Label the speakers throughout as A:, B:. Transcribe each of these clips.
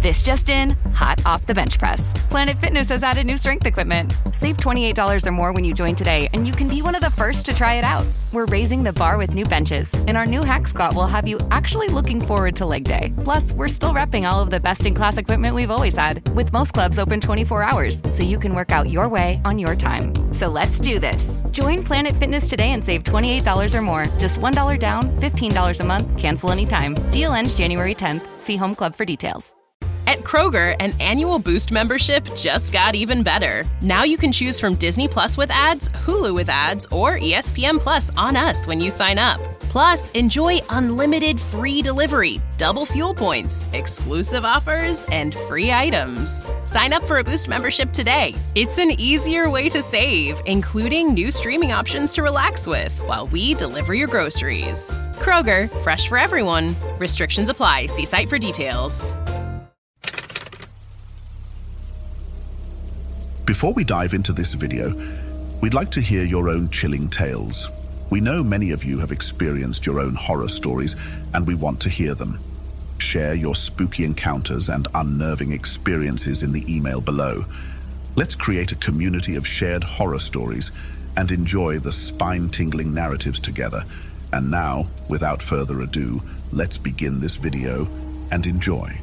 A: This just in, hot off the bench press. Planet Fitness has added new strength equipment. Save $28 or more when you join today, and you can be one of the first to try it out. We're raising the bar with new benches, and our new Hack Squat will have you actually looking forward to leg day. Plus, we're still repping all of the best-in-class equipment we've always had, with most clubs open 24 hours, so you can work out your way on your time. So let's do this. Join Planet Fitness today and save $28 or more. Just $1 down, $15 a month, cancel anytime. Deal ends January 10th. See Home Club for details.
B: At Kroger, an annual Boost membership just got even better. Now you can choose from Disney Plus with ads, Hulu with ads, or ESPN Plus on us when you sign up. Plus, enjoy unlimited free delivery, double fuel points, exclusive offers, and free items. Sign up for a Boost membership today. It's an easier way to save, including new streaming options to relax with while we deliver your groceries. Kroger, fresh for everyone. Restrictions apply. See site for details.
C: Before we dive into this video, we'd like to hear your own chilling tales. We know many of you have experienced your own horror stories, and we want to hear them. Share your spooky encounters and unnerving experiences in the email below. Let's create a community of shared horror stories and enjoy the spine-tingling narratives together. And now, without further ado, let's begin this video and enjoy.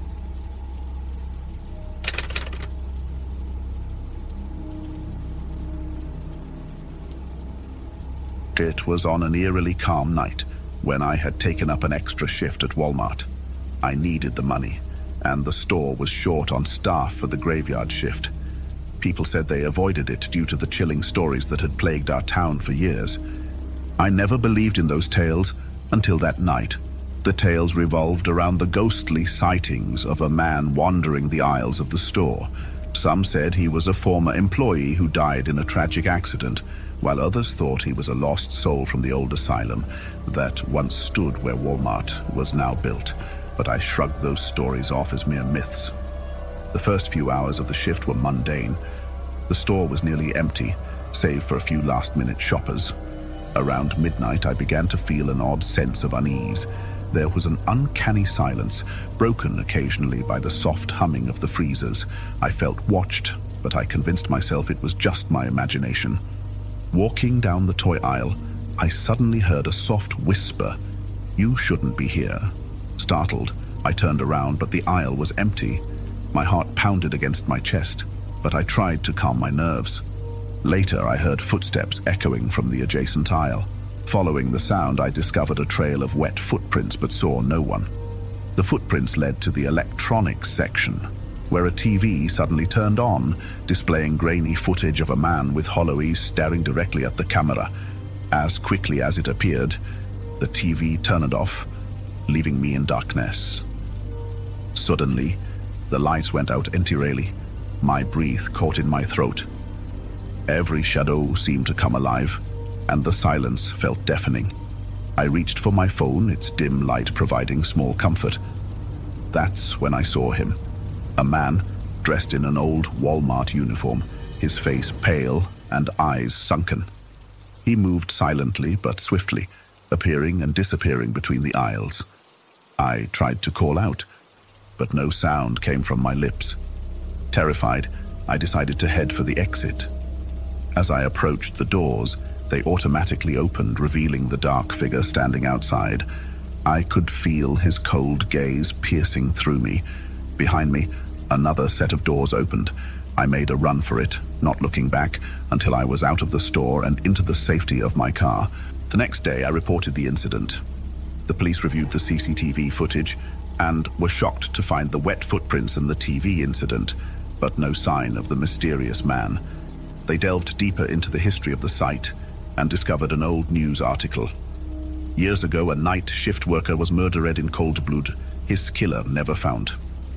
C: It was on an eerily calm night when I had taken up an extra shift at Walmart. I needed the money, and the store was short on staff for the graveyard shift. People said they avoided it due to the chilling stories that had plagued our town for years. I never believed in those tales until that night. The tales revolved around the ghostly sightings of a man wandering the aisles of the store. Some said he was a former employee who died in a tragic accident, while others thought he was a lost soul from the old asylum that once stood where Walmart was now built. But I shrugged those stories off as mere myths. The first few hours of the shift were mundane. The store was nearly empty, save for a few last-minute shoppers. Around midnight, I began to feel an odd sense of unease. There was an uncanny silence, broken occasionally by the soft humming of the freezers. I felt watched, but I convinced myself it was just my imagination. Walking down the toy aisle, I suddenly heard a soft whisper, "You shouldn't be here." Startled, I turned around, but the aisle was empty. My heart pounded against my chest, but I tried to calm my nerves. Later, I heard footsteps echoing from the adjacent aisle. Following the sound, I discovered a trail of wet footprints but saw no one. The footprints led to the electronics section, where a TV suddenly turned on, displaying grainy footage of a man with hollow eyes staring directly at the camera. As quickly as it appeared, the TV turned off, leaving me in darkness. Suddenly, the lights went out entirely. My breath caught in my throat. Every shadow seemed to come alive, and the silence felt deafening. I reached for my phone, its dim light providing small comfort. That's when I saw him. A man dressed in an old Walmart uniform, his face pale and eyes sunken. He moved silently but swiftly, appearing and disappearing between the aisles. I tried to call out, but no sound came from my lips. Terrified, I decided to head for the exit. As I approached the doors, they automatically opened, revealing the dark figure standing outside. I could feel his cold gaze piercing through me. Behind me, another set of doors opened. I made a run for it, not looking back, until I was out of the store and into the safety of my car. The next day, I reported the incident. The police reviewed the CCTV footage and were shocked to find the wet footprints in the TV incident, but no sign of the mysterious man. They delved deeper into the history of the site and discovered an old news article. Years ago, a night shift worker was murdered in cold blood, his killer never found.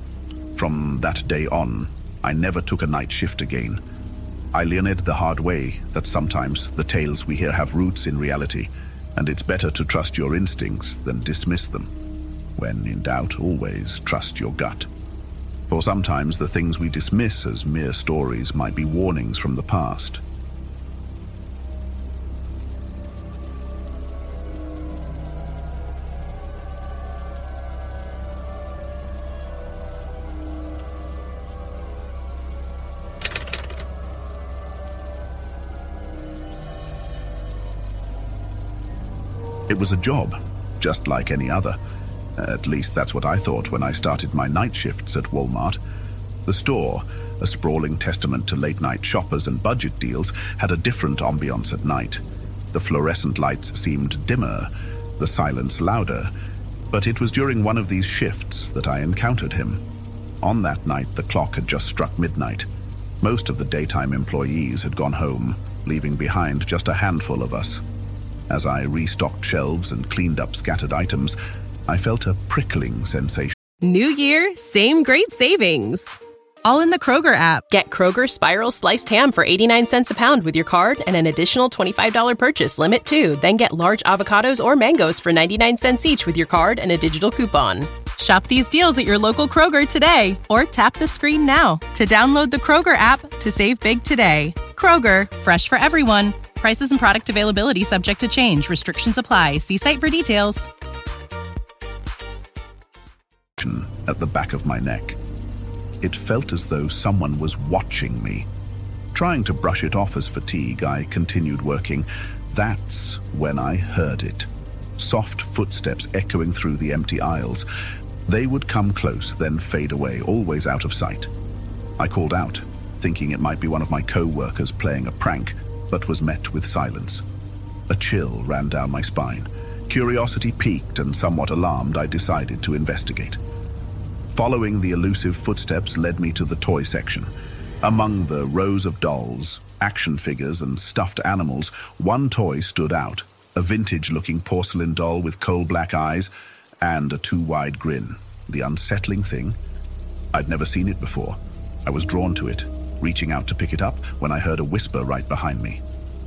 C: From that day on, I never took a night shift again. I learned the hard way that sometimes the tales we hear have roots in reality, and it's better to trust your instincts than dismiss them. When in doubt, always trust your gut. For sometimes the things we dismiss as mere stories might be warnings from the past. It was a job, just like any other. At least that's what I thought when I started my night shifts at Walmart. The store, a sprawling testament to late-night shoppers and budget deals, had a different ambiance at night. The fluorescent lights seemed dimmer, the silence louder, but it was during one of these shifts that I encountered him. On that night, the clock had just struck midnight. Most of the daytime employees had gone home, leaving behind just a handful of us. As I restocked shelves and cleaned up scattered items, I felt a prickling sensation.
B: New year, same great savings. All in the Kroger app. Get Kroger Spiral Sliced Ham for 89 cents a pound with your card and an additional $25 purchase limit too. Then get large avocados or mangoes for 99 cents each with your card and a digital coupon. Shop these deals at your local Kroger today or tap the screen now to download the Kroger app to save big today. Kroger, fresh for everyone. Prices and product availability subject to change. Restrictions apply. See site for details.
C: At the back of my neck. It felt as though someone was watching me. Trying to brush it off as fatigue, I continued working. That's when I heard it. Soft footsteps echoing through the empty aisles. They would come close, then fade away, always out of sight. I called out, thinking it might be one of my co-workers playing a prank, but was met with silence. A chill ran down my spine. Curiosity piqued, and somewhat alarmed, I decided to investigate. Following the elusive footsteps led me to the toy section. Among the rows of dolls, action figures, and stuffed animals, one toy stood out, a vintage-looking porcelain doll with coal-black eyes and a too-wide grin. The unsettling thing, I'd never seen it before. I was drawn to it, reaching out to pick it up when I heard a whisper right behind me.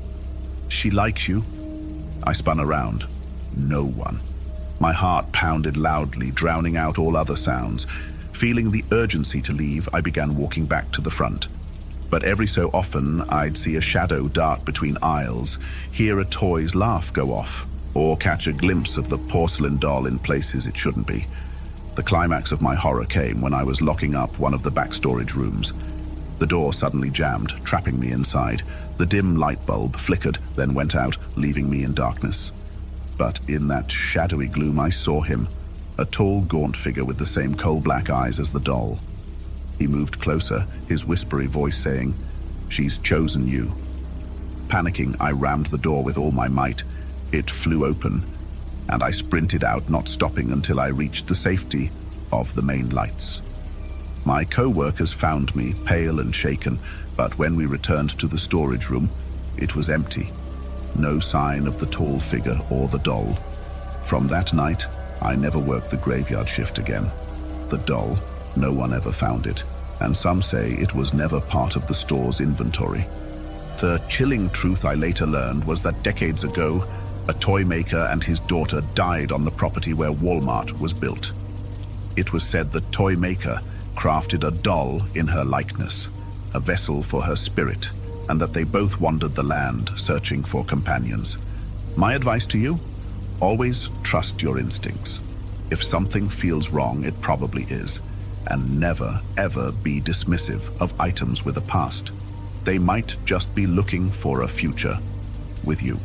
C: "She likes you." I spun around. No one. My heart pounded loudly, drowning out all other sounds. Feeling the urgency to leave, I began walking back to the front. But every so often, I'd see a shadow dart between aisles, hear a toy's laugh go off, or catch a glimpse of the porcelain doll in places it shouldn't be. The climax of my horror came when I was locking up one of the back storage rooms. The door suddenly jammed, trapping me inside. The dim light bulb flickered, then went out, leaving me in darkness. But in that shadowy gloom I saw him, a tall, gaunt figure with the same coal-black eyes as the doll. He moved closer, his whispery voice saying, "She's chosen you." Panicking, I rammed the door with all my might. It flew open, and I sprinted out, not stopping until I reached the safety of the main lights. My co-workers found me, pale and shaken, but when we returned to the storage room, it was empty. No sign of the tall figure or the doll. From that night, I never worked the graveyard shift again. The doll, no one ever found it, and some say it was never part of the store's inventory. The chilling truth I later learned was that decades ago, a toy maker and his daughter died on the property where Walmart was built. It was said the toy maker crafted a doll in her likeness, a vessel for her spirit, and that they both wandered the land searching for companions. My advice to you? Always trust your instincts. If something feels wrong, it probably is. And never, ever be dismissive of items with a past. They might just be looking for a future with you.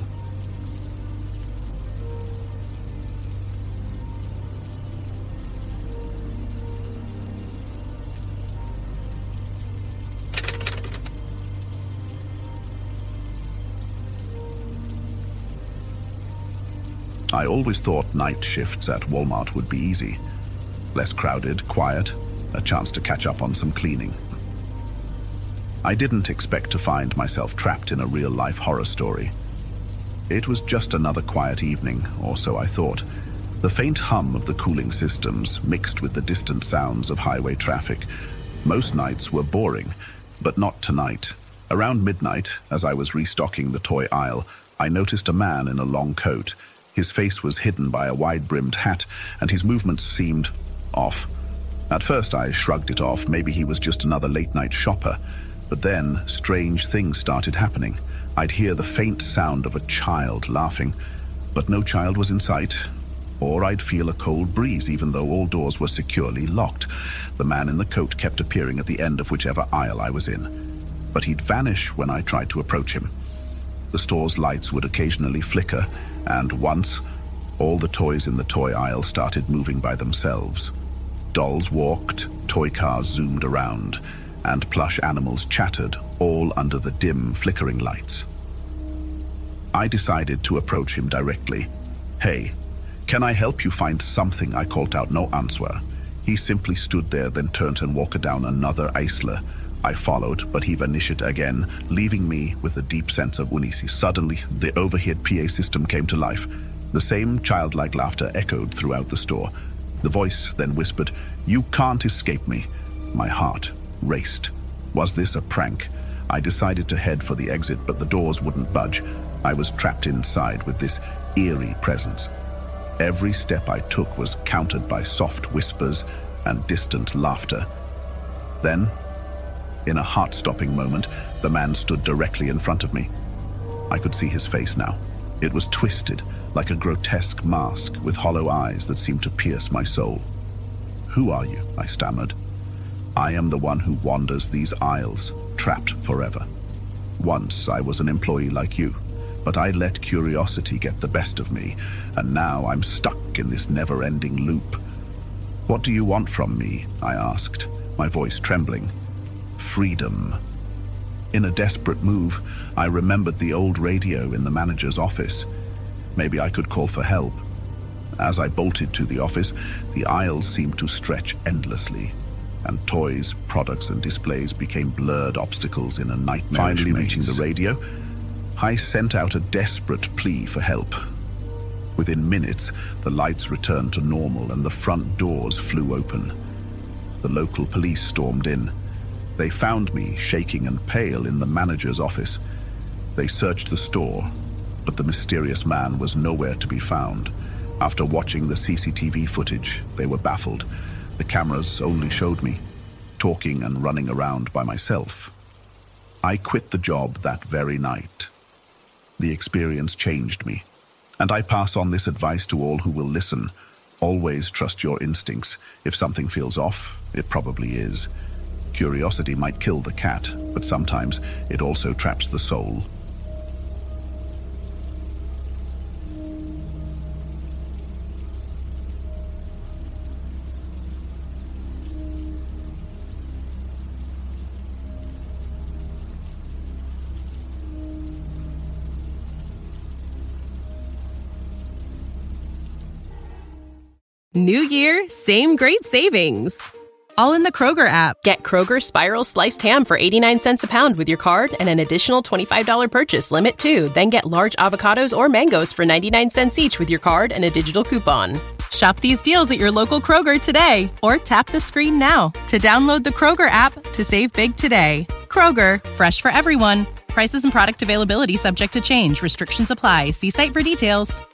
C: I always thought night shifts at Walmart would be easy. Less crowded, quiet, a chance to catch up on some cleaning. I didn't expect to find myself trapped in a real-life horror story. It was just another quiet evening, or so I thought. The faint hum of the cooling systems mixed with the distant sounds of highway traffic. Most nights were boring, but not tonight. Around midnight, as I was restocking the toy aisle, I noticed a man in a long coat. His face was hidden by a wide-brimmed hat, and his movements seemed off. At first I shrugged it off, maybe he was just another late-night shopper. But then, strange things started happening. I'd hear the faint sound of a child laughing, but no child was in sight. Or I'd feel a cold breeze, even though all doors were securely locked. The man in the coat kept appearing at the end of whichever aisle I was in. But he'd vanish when I tried to approach him. The store's lights would occasionally flicker, and once, All the toys in the toy aisle started moving by themselves. Dolls walked, toy cars zoomed around, and plush animals chattered, all under the dim, flickering lights. I decided to approach him directly. "Hey, can I help you find something?" I called out. No answer. He simply stood there, then turned and walked down another aisle. I followed, but he vanished again, leaving me with a deep sense of unease. Suddenly, the overhead PA system came to life. The same childlike laughter echoed throughout the store. The voice then whispered, "You can't escape me." My heart raced. Was this a prank? I decided to head for the exit, but the doors wouldn't budge. I was trapped inside with this eerie presence. Every step I took was countered by soft whispers and distant laughter. Then, in a heart-stopping moment, the man stood directly in front of me. I could see his face now. It was twisted, like a grotesque mask, with hollow eyes that seemed to pierce my soul. "Who are you?" I stammered. "I am the one who wanders these aisles, trapped forever. Once I was an employee like you, but I let curiosity get the best of me, and now I'm stuck in this never-ending loop." "What do you want from me?" I asked, my voice trembling. "Freedom." In a desperate move, I remembered the old radio in the manager's office. Maybe I could call for help. As I bolted to the office, the aisles seemed to stretch endlessly, and toys, products, and displays became blurred obstacles in a nightmarish maze. Finally reaching the radio, I sent out a desperate plea for help. Within minutes, the lights returned to normal and the front doors flew open. The local police stormed in. They found me, shaking and pale, in the manager's office. They searched the store, but the mysterious man was nowhere to be found. After watching the CCTV footage, they were baffled. The cameras only showed me, talking and running around by myself. I quit the job that very night. The experience changed me, and I pass on this advice to all who will listen. Always trust your instincts. If something feels off, it probably is. Curiosity might kill the cat, but sometimes it also traps the soul.
B: New year, same great savings. All in the Kroger app. Get Kroger Spiral Sliced Ham for 89 cents a pound with your card and an additional $25 purchase limit too. Then get large avocados or mangoes for 99 cents each with your card and a digital coupon. Shop these deals at your local Kroger today or tap the screen now to download the Kroger app to save big today. Kroger, fresh for everyone. Prices and product availability subject to change. Restrictions apply. See site for details.